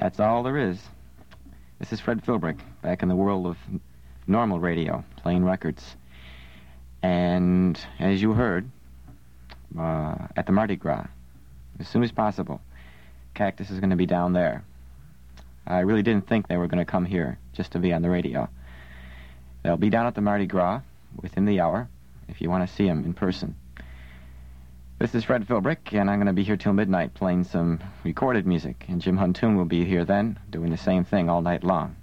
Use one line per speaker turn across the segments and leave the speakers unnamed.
That's all there is. This is Fred Philbrick, back in the world of normal radio, playing records. And as you heard, at the Mardi Gras, as soon as possible, Cactus is going to be down there. I really didn't think they were going to come here just to be on the radio. They'll be down at the Mardi Gras within the hour, if you want to see them in person. This is Fred Philbrick, and I'm going to be here till midnight playing some recorded music, and Jim Huntoon will be here then, doing the same thing all night long.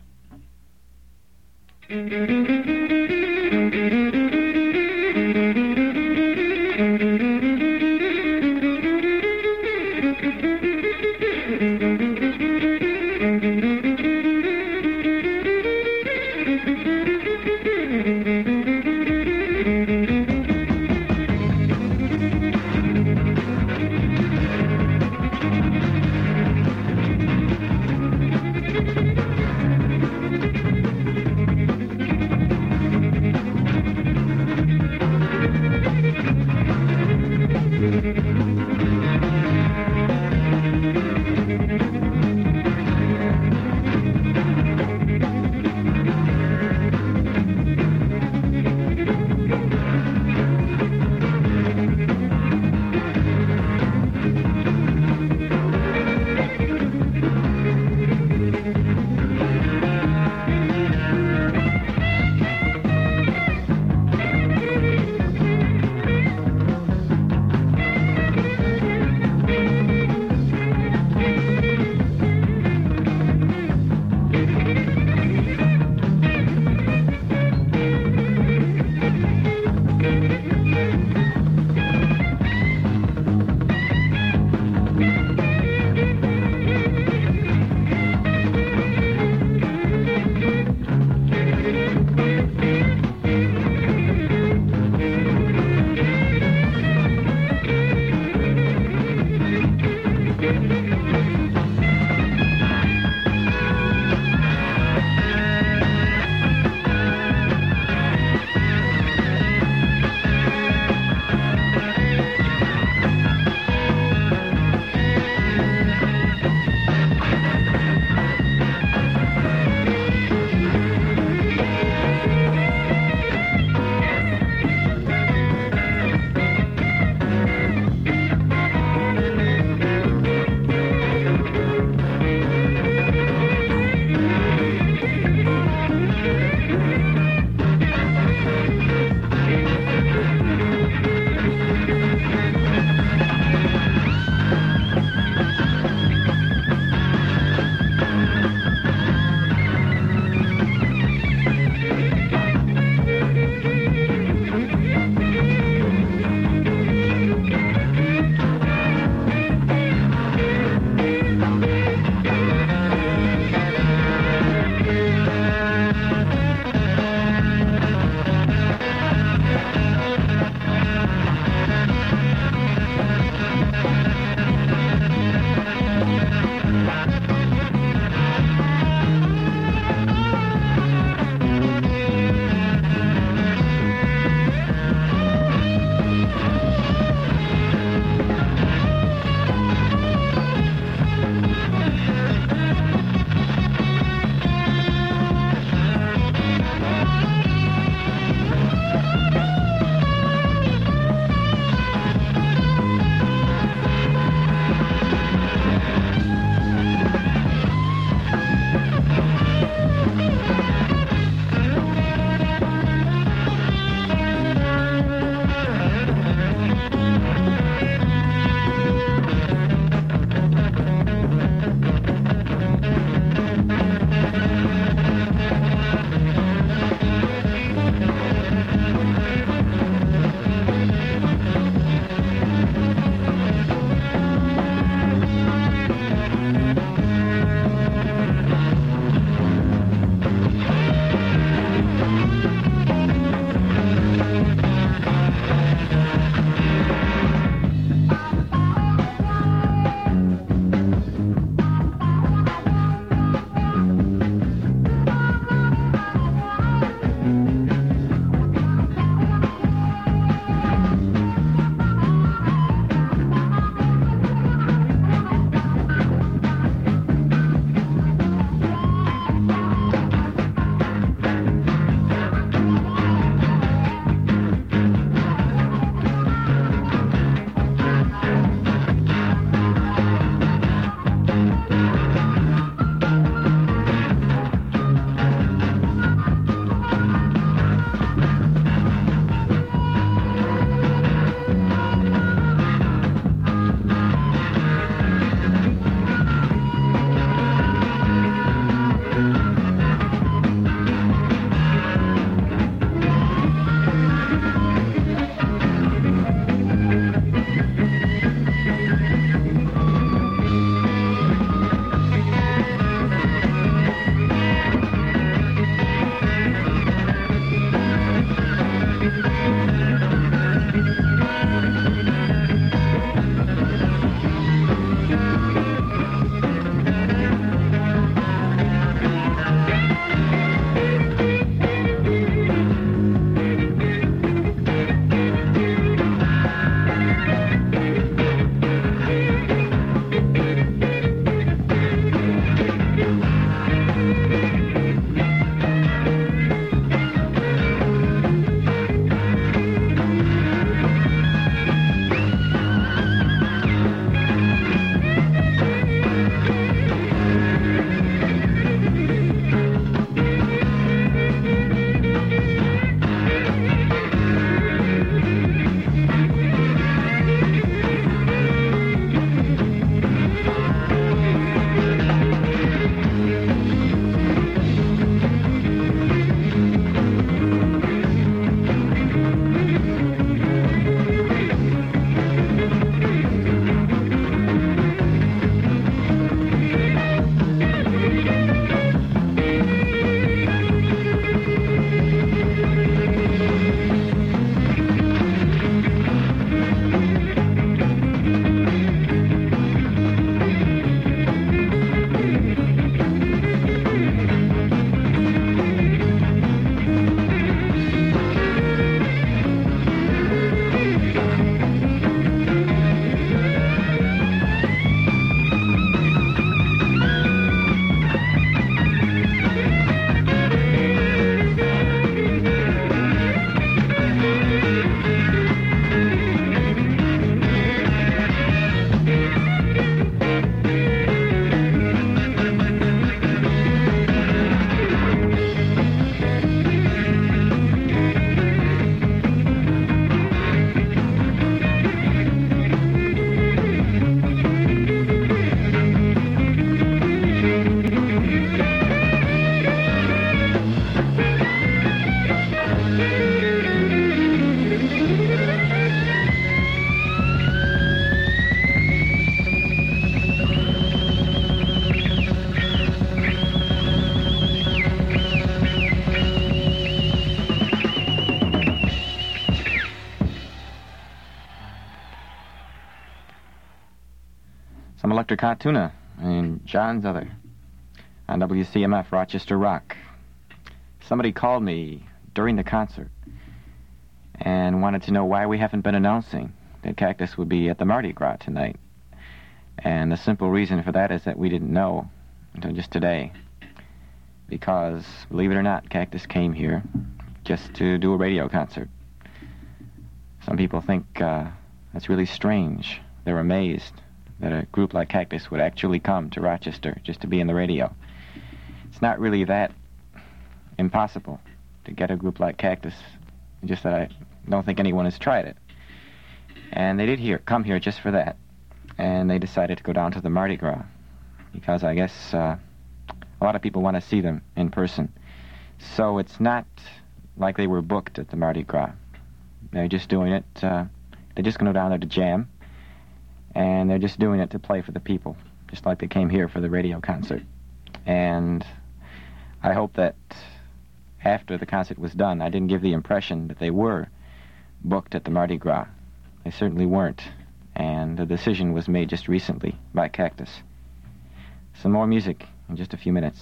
Dr. Cartuna and John Zother on WCMF Rochester Rock. Somebody called me during the concert and wanted to know why we haven't been announcing that Cactus would be at the Mardi Gras tonight. And the simple reason for that is that we didn't know until just today. Because, believe it or not, Cactus came here just to do a radio concert. Some people think that's really strange. They're amazed that a group like Cactus would actually come to Rochester just to be in the radio. It's not really that impossible to get a group like Cactus, just that I don't think anyone has tried it. And they did come here just for that. And they decided to go down to the Mardi Gras because I guess a lot of people want to see them in person. So it's not like they were booked at the Mardi Gras. They're just doing it, they're just going to go down there to jam, and they're just doing it to play for the people, just like they came here for the radio concert. And I hope that after the concert was done, I didn't give the impression that they were booked at the Mardi Gras. They certainly weren't, and the decision was made just recently by Cactus. Some more music in just a few minutes.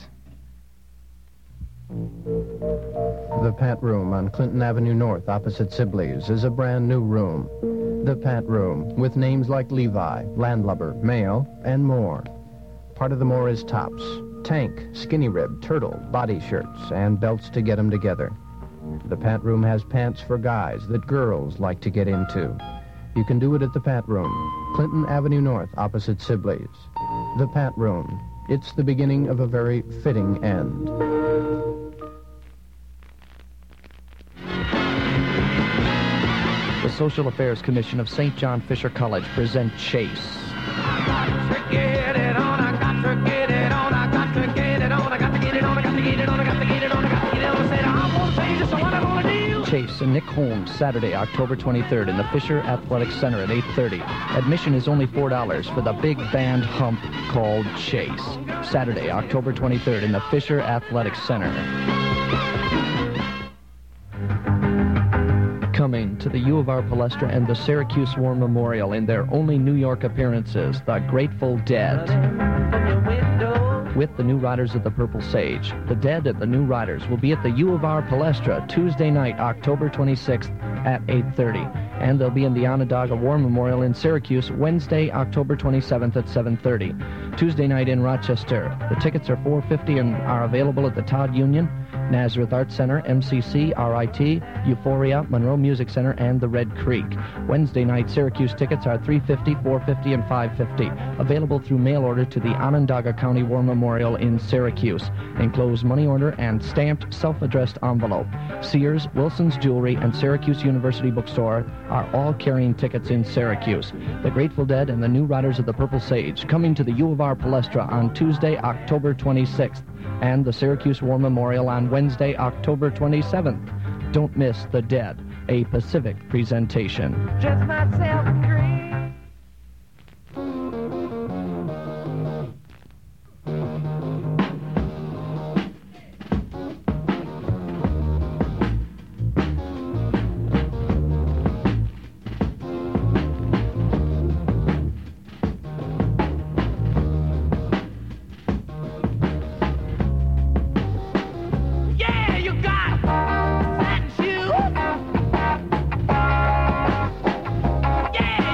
The Pat Room on Clinton Avenue North, opposite Sibley's, is a brand new room. The Pat Room, with names like Levi, Landlubber, Mayo, and more. Part of the more is tops, tank, skinny rib, turtle, body shirts, and belts to get them together. The Pat Room has pants for guys that girls like to get into. You can do it at the Pat Room, Clinton Avenue North, opposite Sibley's. The Pat Room. It's the beginning of a very fitting end.
The Social Affairs Commission of St. John Fisher College present Chase.
I got to get it on, I got to get it on, I got to get it on, I got to get it on, I got to get it on, I got to get it on, I got to get it on, I said, I'm going to tell you just what I'm going to do.
Chase and Nick Holmes, Saturday, October 23rd in the Fisher Athletic Center at 8:30. Admission is only $4 for the big band hump called Chase. Saturday, October 23rd in the Fisher Athletic Center. Coming to the U of R Palestra and the Syracuse War Memorial in their only New York appearances, the Grateful Dead. With the New Riders of the Purple Sage. The Dead at the New Riders will be at the U of R Palestra Tuesday night, October 26th at 8:30. And they'll be in the Onondaga War Memorial in Syracuse Wednesday, October 27th at 7:30. Tuesday night in Rochester. The tickets are $4.50 and are available at the Todd Union, Nazareth Art Center, MCC, RIT, Euphoria, Monroe Music Center, and the Red Creek. Wednesday night Syracuse tickets are $3.50, $4.50, and $5.50. Available through mail order to the Onondaga County War Memorial in Syracuse. Enclosed money order and stamped self-addressed envelope. Sears, Wilson's Jewelry, and Syracuse University Bookstore are all carrying tickets in Syracuse. The Grateful Dead and the New Riders of the Purple Sage coming to the U of R Palestra on Tuesday, October 26th. And the Syracuse War Memorial on Wednesday, October 27th. Don't miss The Dead, a Pacific presentation.
Just myself agree. Yeah!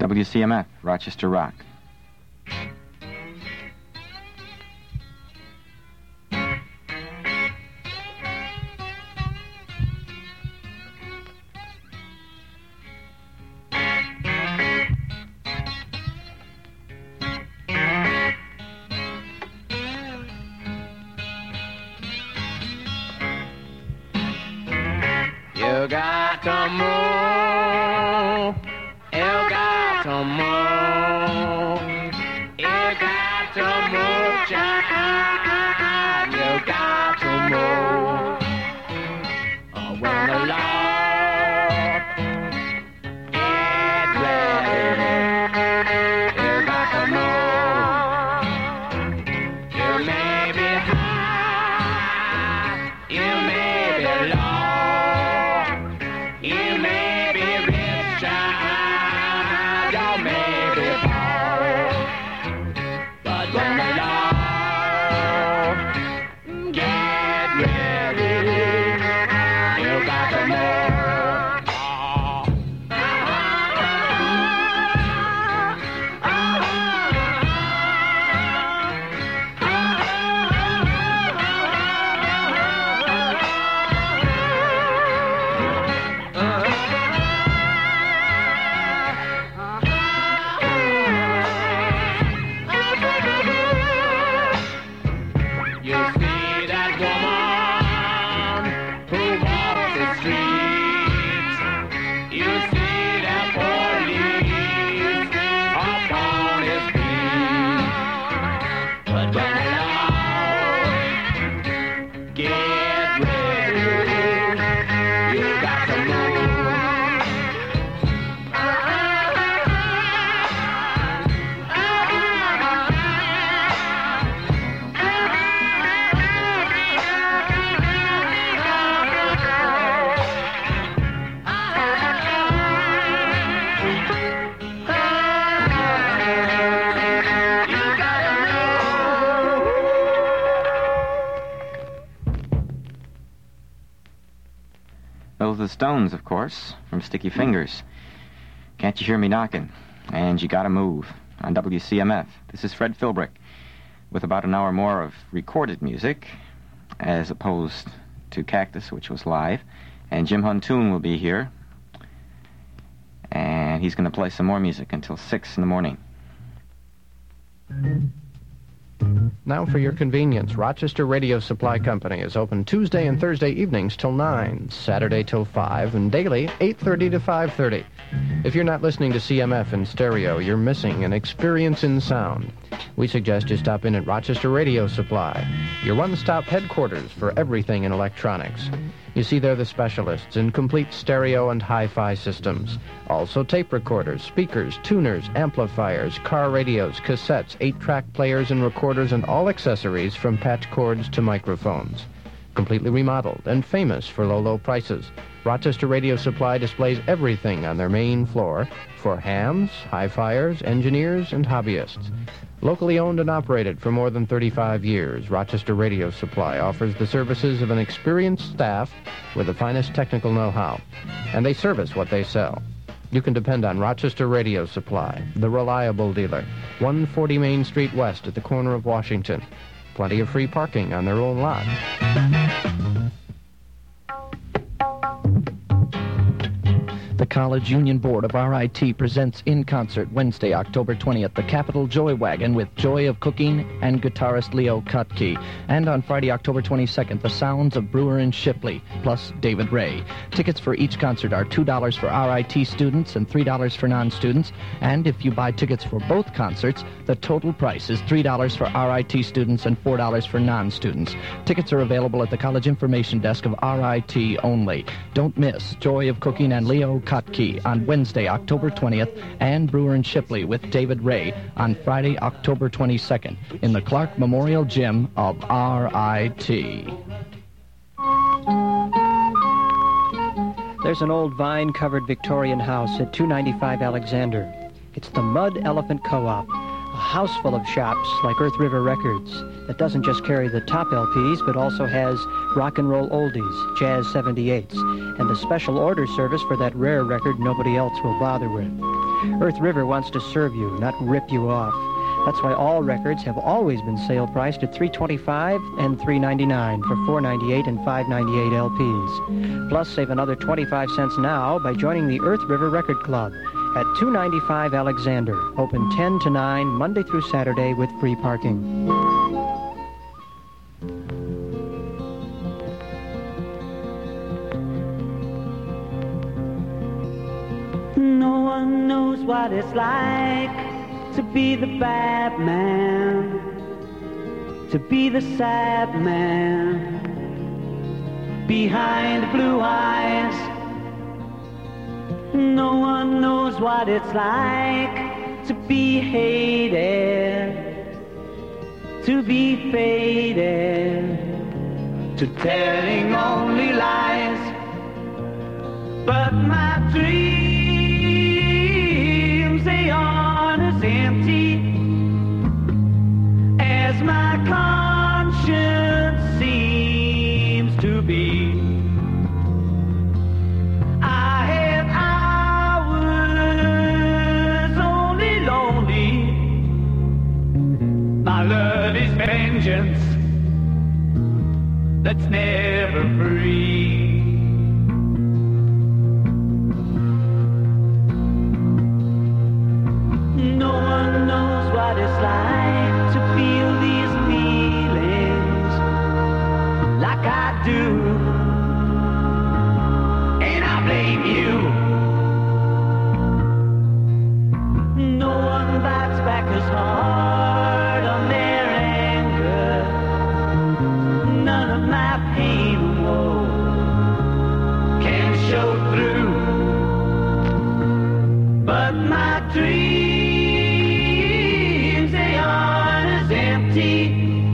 WCMF, Rochester Rock.
You got to move. You got to move. You got to move, child. You got to move. When the Lord is ready, you got to move. You may be high. You may be low. You may be rich, child, you may be poor, but when the Lord get ready, you got to move. You see that woman who walks the streets. You see that police upon his feet. But when the Lord get ready, you got to move.
Those are the Stones, of course, from Sticky Fingers. Can't You Hear Me Knocking? And You Gotta Move on WCMF. This is Fred Philbrick with about an hour more of recorded music as opposed to Cactus, which was live. And Jim Huntoon will be here. And he's going to play some more music until 6 in the morning.
Now for your convenience, Rochester Radio Supply Company is open Tuesday and Thursday evenings till 9, Saturday till 5, and daily 8:30 to 5:30. If you're not listening to CMF in stereo, you're missing an experience in sound. We suggest you stop in at Rochester Radio Supply, your one-stop headquarters for everything in electronics. You see, they're the specialists in complete stereo and hi-fi systems. Also tape recorders, speakers, tuners, amplifiers, car radios, cassettes, 8-track players and recorders, and all accessories from patch cords to microphones. Completely remodeled and famous for low prices, Rochester Radio Supply displays everything on their main floor for hams, hi-fiers, engineers, and hobbyists. Locally owned and operated for more than 35 years, Rochester Radio Supply offers the services of an experienced staff with the finest technical know-how, and they service what they sell. You can depend on Rochester Radio Supply, the reliable dealer, 140 Main Street West at the corner of Washington. Plenty of free parking on their own lot.
The College Union Board of RIT presents in concert Wednesday, October 20th, the Capitol Joy Wagon with Joy of Cooking and guitarist Leo Kutke. And on Friday, October 22nd, the Sounds of Brewer and Shipley, plus David Ray. Tickets for each concert are $2 for RIT students and $3 for non-students. And if you buy tickets for both concerts, the total price is $3 for RIT students and $4 for non-students. Tickets are available at the College Information Desk of RIT only. Don't miss Joy of Cooking and Leo Kutke on Wednesday, October 20th, and Brewer and Shipley with David Ray on Friday, October 22nd in the Clark Memorial Gym of RIT.
There's an old vine-covered Victorian house at 295 Alexander. It's the Mud Elephant Co-op, a house full of shops like Earth River Records that doesn't just carry the top LPs, but also has rock and roll oldies, jazz 78s, and a special order service for that rare record nobody else will bother with. Earth River wants to serve you, not rip you off. That's why all records have always been sale priced at $3.25 and $3.99 for $4.98 and $5.98 LPs. Plus, save another 25 cents now by joining the Earth River Record Club at 295 Alexander, open 10 to 9, Monday through Saturday with free parking.
No one knows what it's like to be the bad man, to be the sad man behind blue eyes. No one knows what it's like to be hated, to be faded, to telling only lies. But my dreams, they aren't as empty as my conscience seems to be. I have hours only lonely. My love is vengeance that's never free. No one knows what it's like to feel these feelings like I do, and I blame you. No one bites back as hard on their anger. None of my pain and woe can show through, but my dreams, they aren't as empty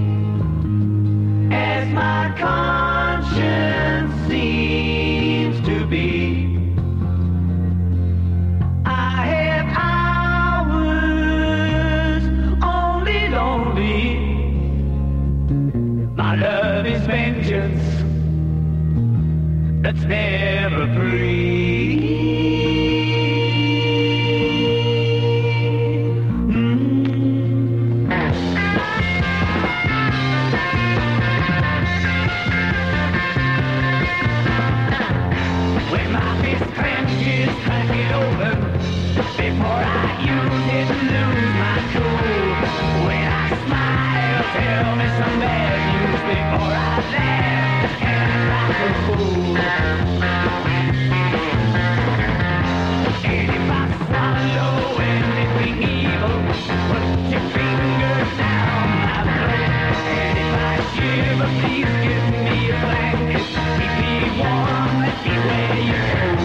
as my conscience seems to be. I have hours only lonely. My love is vengeance that's never free. When my fist clenches, crack it open before I use it and lose my cool. When I smile, tell me some bad news before I laugh and act like a fool. And if I swallow anything evil, put your fingers down my throat. And if I shiver, please give me a blanket. Keep me warm, let me wear your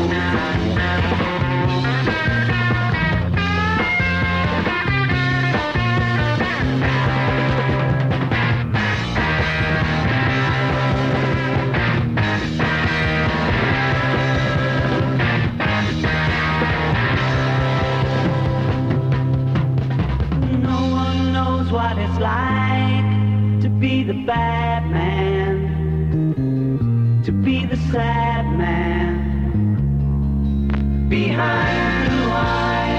what it's like to be the bad man, to be the sad man behind blue eyes.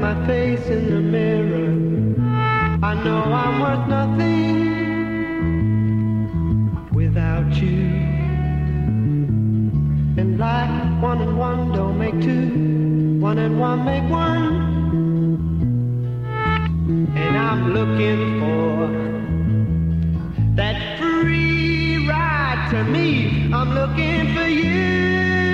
my face in the mirror, I know I'm worth nothing without you. And like 1 and 1 don't make 2, 1 and 1 make 1. And I'm looking for that free ride to me. I'm looking for you.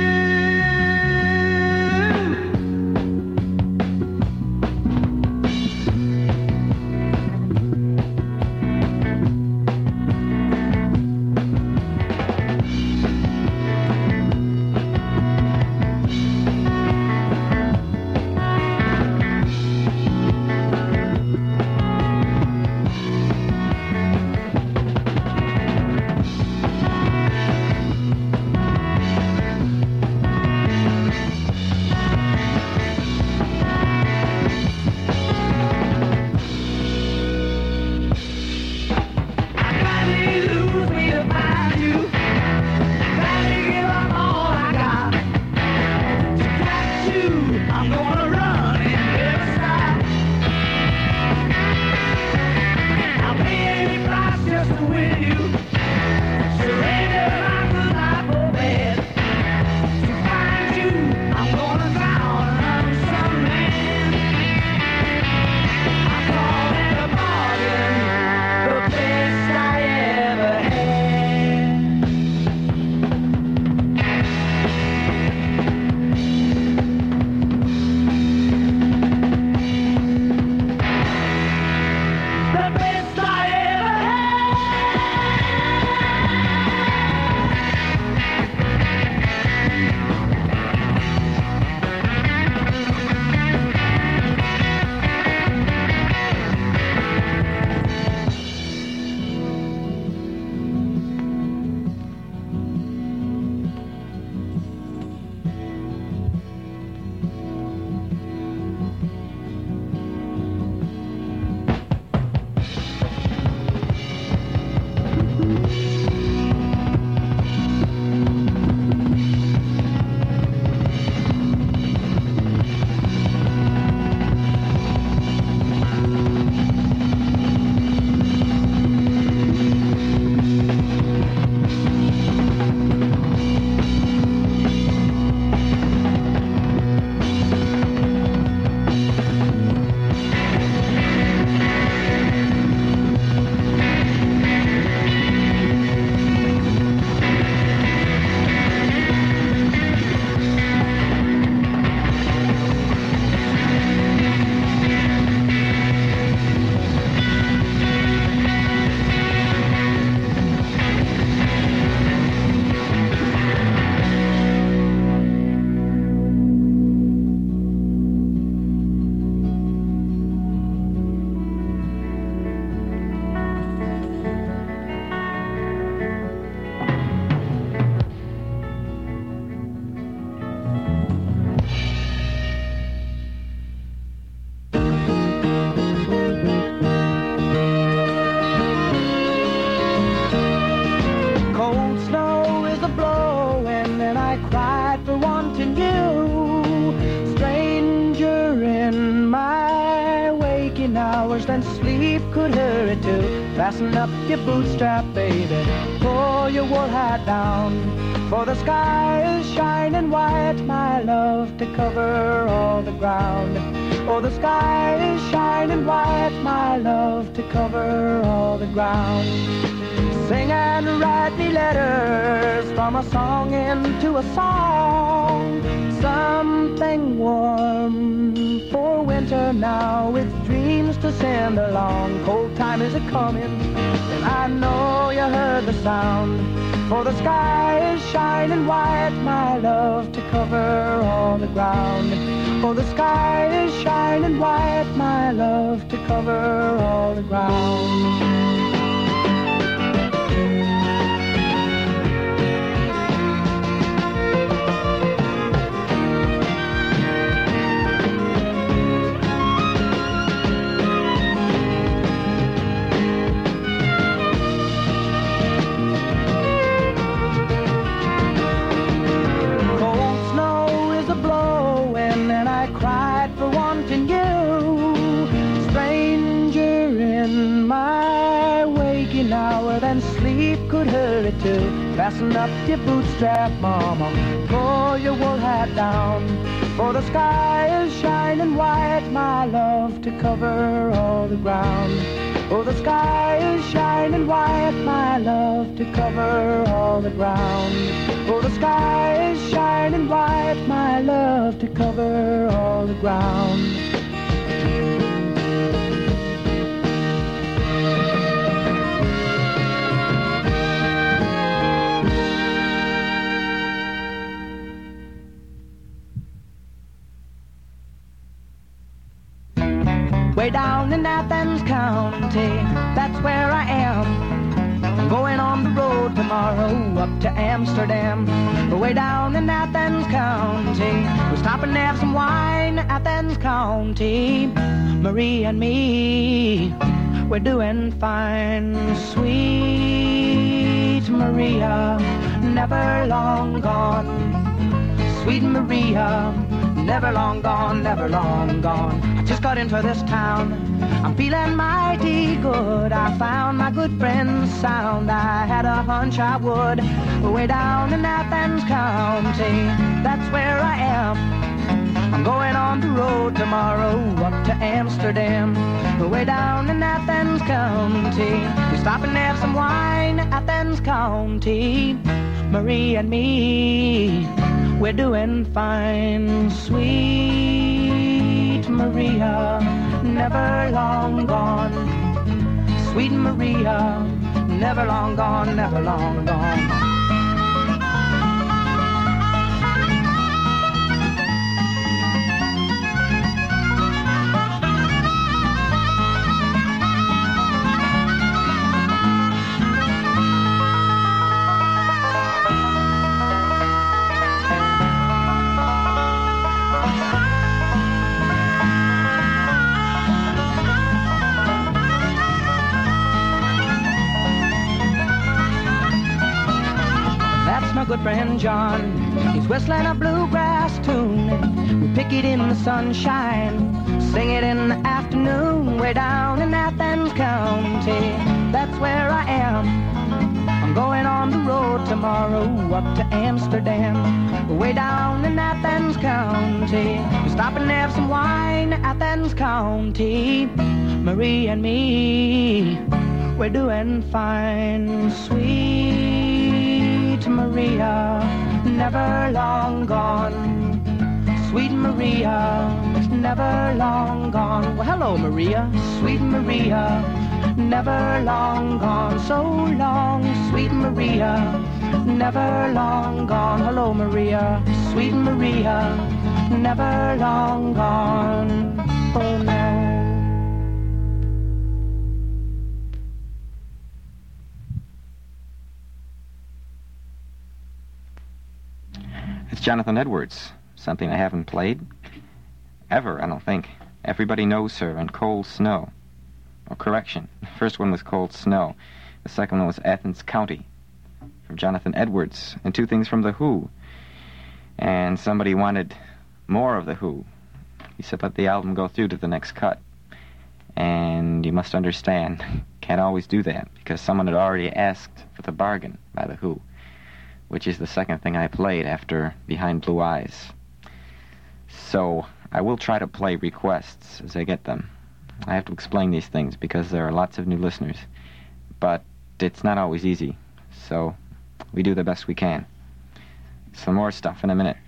Than sleep could hurry to. Fasten up your bootstrap, baby, pull your wool hat down, for the sky is shining white, my love, to cover all the ground. Oh, the sky is shining white, my love, to cover all the ground. Sing and write me letters from a song into a song, something warm for winter now, with dreams to send along. Cold time is a-coming, and I know you heard the sound, for the sky is shining white, my love, to cover all the ground. For the sky is shining white, my love, to cover all the ground. Cold snow is a-blowing, and I cried for wanting you. and sleep could hurry too. Fasten up your bootstrap, mama, pull your wool hat down, for the sky is shining white, my love, to cover all the ground. Oh, the sky is shining white, my love, to cover all the ground. Oh, the sky is shining white, my love, to cover all the ground. Way down in Athens County, that's where I am. I'm going on the road tomorrow up to Amsterdam. Way down in Athens County, we're stopping to have some wine. Athens County, Marie and me, we're doing fine. Sweet Maria, never long gone. Sweet Maria, never long gone, never long gone. I just got into this town, I'm feeling mighty good. I found my good friend's sound, I had a hunch I would. Way down in Athens County, that's where I am. I'm going on the road tomorrow up to Amsterdam. Way down in Athens County, we're stopping to have some wine. Athens County, Marie and me, we're doing fine. Sweet Maria, never long gone. Sweet Maria, never long gone, never long gone. My good friend John, he's whistling a bluegrass tune. We pick it in the sunshine, sing it in the afternoon. Way down in Athens County, that's where I am. I'm going on the road tomorrow up to Amsterdam. Way down in Athens County, we're stopping to have some wine. Athens County, Marie and me, we're doing fine. Sweet Maria, never long gone. Sweet Maria, never long gone. Well, hello, Maria. Sweet Maria, never long gone. So long, sweet Maria, never long gone. Hello, Maria. Sweet Maria, never long gone. Oh, no.
It's Jonathan Edwards, something I haven't played ever, I don't think. Everybody Knows Her and Cold Snow. Oh, correction. The first one was Cold Snow. The second one was Athens County from Jonathan Edwards. And two things from The Who. And somebody wanted more of The Who. He said let the album go through to the next cut. And you must understand, can't always do that because someone had already asked for the bargain by The Who, which is the second thing I played after Behind Blue Eyes. So I will try to play requests as I get them. I have to explain these things because there are lots of new listeners, but it's not always easy, so we do the best we can. Some more stuff in a minute.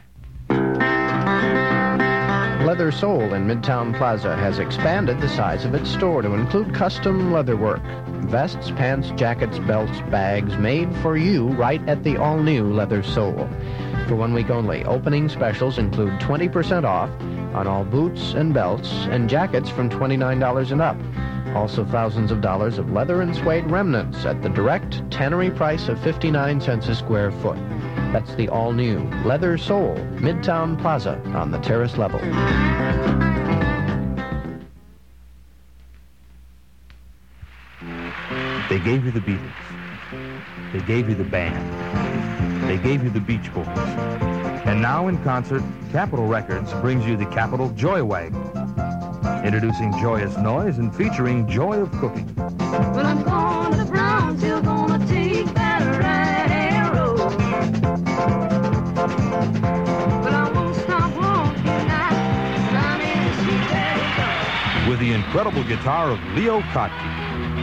Leather Soul in Midtown Plaza has expanded the size of its store to include custom leather work. Vests, pants, jackets, belts, bags made for you right at the all-new Leather Soul. For 1 week only, opening specials include 20% off on all boots and belts and jackets from $29 and up. Also thousands of dollars of leather and suede remnants at the direct tannery price of 59 cents a square foot. That's the all-new Leather Soul, Midtown Plaza on the terrace level.
They gave you the Beatles. They gave you the band. They gave you the Beach Boys. And now in concert, Capitol Records brings you the Capitol Joy Wagon. Introducing joyous noise and featuring joy of cooking.
Well, I'm going to the Brownsville,
incredible guitar of Leo Kottke.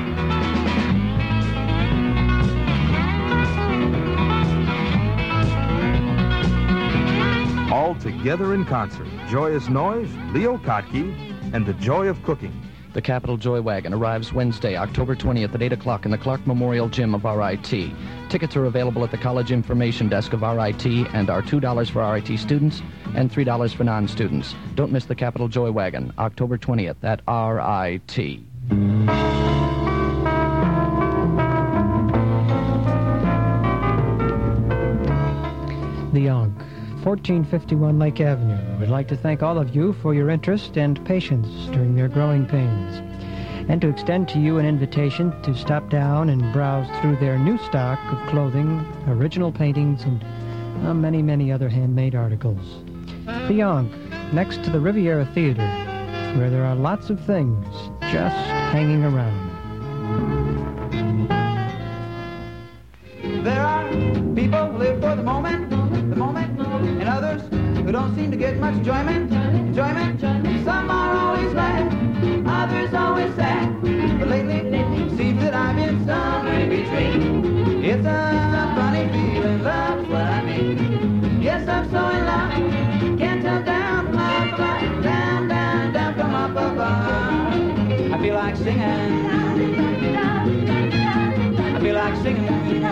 All together in concert, Joyous Noise, Leo Kottke, and the Joy of Cooking.
The Capitol Joy Wagon arrives Wednesday, October 20th at 8 o'clock in the Clark Memorial Gym of RIT. Tickets are available at the College Information Desk of RIT and are $2 for RIT students and $3 for non-students. Don't miss the Capitol Joy Wagon, October 20th at RIT.
The Yonk, 1451 Lake Avenue. We'd like to thank all of you for your interest and patience during their growing pains, and to extend to you an invitation to stop down and browse through their new stock of clothing, original paintings, and many, many other handmade articles. The Yonk, next to the Riviera Theater, where there are lots of things just hanging around.
There are people who live for the moment, and others who don't seem to get much enjoyment. Some are always glad, others always sad. But lately, it seems that I've been somewhere in between. It's a funny feeling, love's what I mean. Yes, I'm so in love, can't tell down, up, down, down, down, come up, up. I feel like singing. I feel like singing.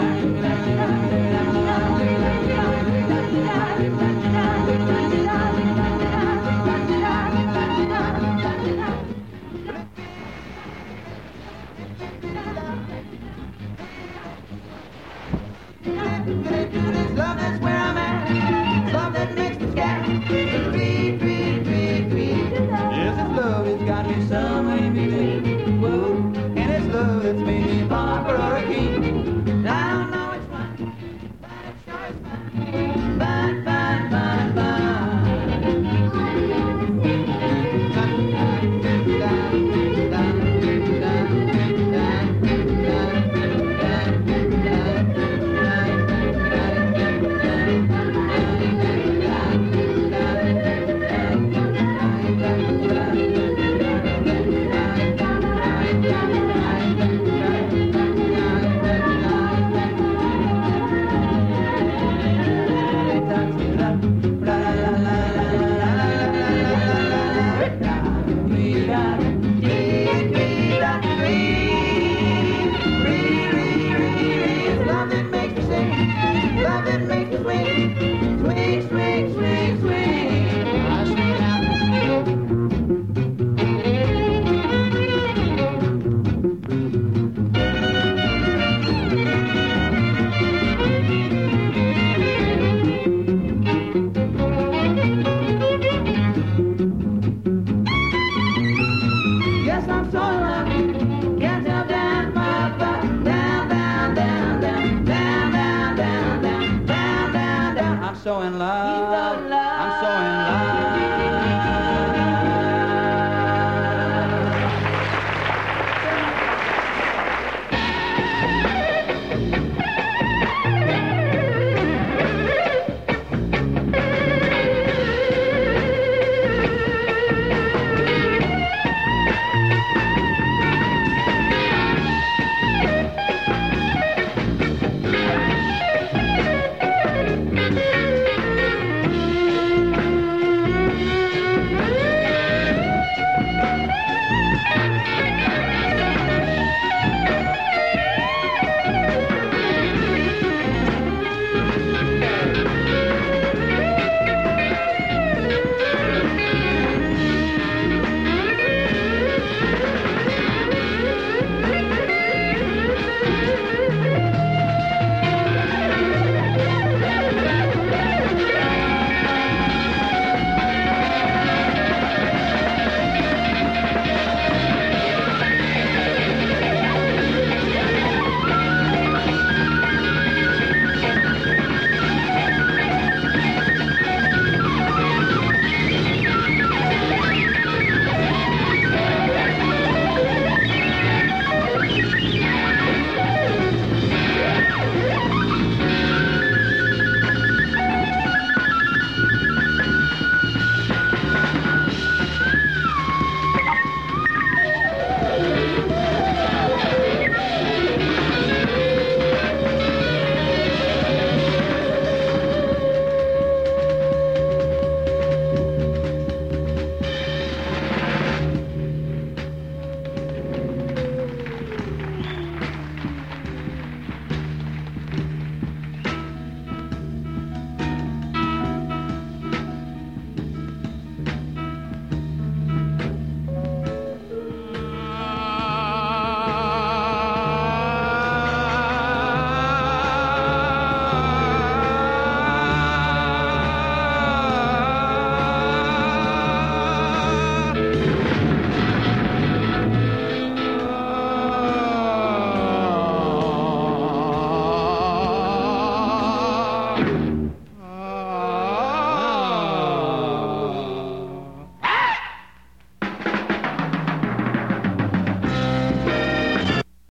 Love, that's where I'm at. Love that makes the sky tweet, tweet, tweet, tweet. Yes, it's love, it's got me somewhere in between. Whoa, and it's love that's made me a pauper or a king. I don't know which one, but it sure is fun. Fun, fun, fun, fun. So in love.